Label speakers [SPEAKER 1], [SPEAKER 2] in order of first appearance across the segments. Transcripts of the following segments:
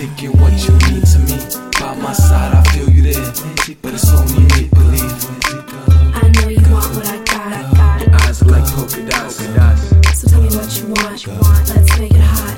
[SPEAKER 1] thinking what you mean to me. By my side, I feel you there, but it's only make believe.
[SPEAKER 2] I know you want what I got.
[SPEAKER 1] Your eyes are like polka dots.
[SPEAKER 2] So tell me what you want. Let's make it hot.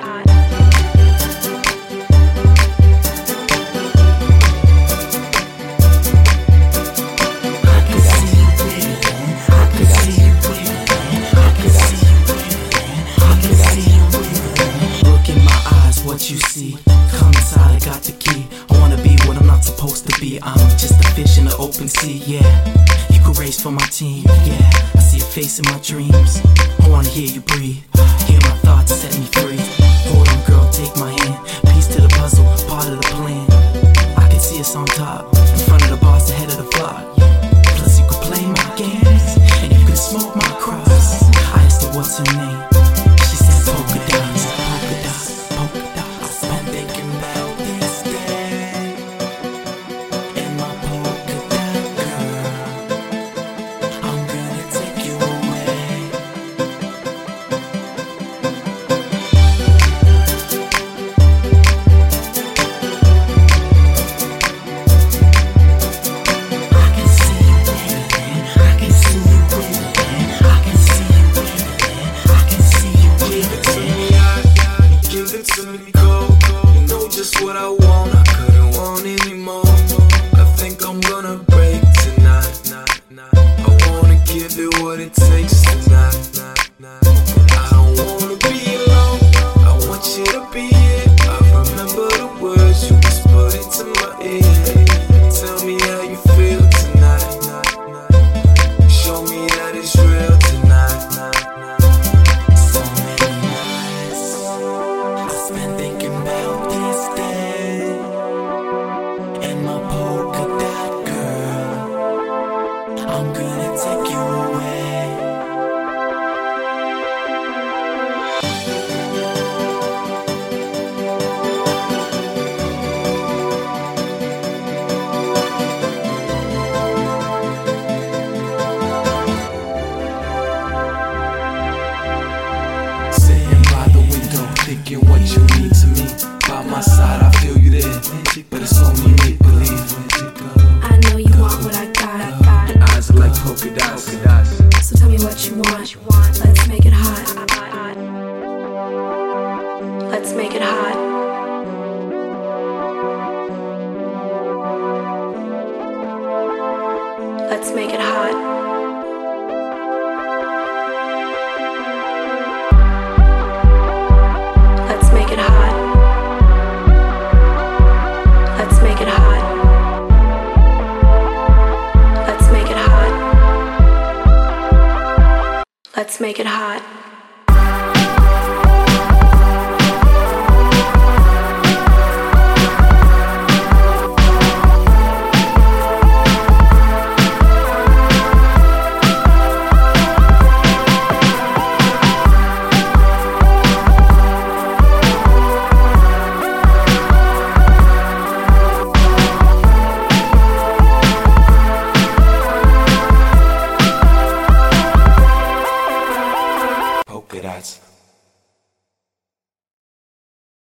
[SPEAKER 3] What you see, come inside, I got the key. I wanna be what I'm not supposed to be. I'm just a fish in the open sea, yeah. You could race for my team, yeah. I see your face in my dreams. I wanna hear you breathe, hear my thoughts, set me free. Hold on, girl, take my hand. Piece to the puzzle, part of the plan. I can see us on top, in front of the boss, the head of the flock. Plus you could play my games, and you can smoke my cross. I asked her what's her name. She said polka dots, polka dots, polka dots. I'm thinking about this day in my polka dot girl. I'm gonna take you away. I can see you waving, I can see you waving, I can see you waving, I can see you waving.
[SPEAKER 1] Give it to me, go. You know just what I want. I couldn't want anymore. I think I'm gonna break tonight. I wanna give it what it takes tonight. I don't wanna be alone. I want you to be here. I remember the words you whispered into my ear. Tell me how you feel tonight. Show me that it's real tonight.
[SPEAKER 3] So many nights I spent thinking about this day and my polka dot girl. I'm gonna take you away.
[SPEAKER 1] Sitting by the window, thinking what you mean to me. By my side, I feel you there, but it's only make believe.
[SPEAKER 2] I know you want what I got.
[SPEAKER 1] Your eyes are like polka dots.
[SPEAKER 2] So tell me what you want. Let's make it hot. Let's make it hot. Let's make it hot. Let's make it hot. Let's make it hot. Let's make it hot. Let's make it hot.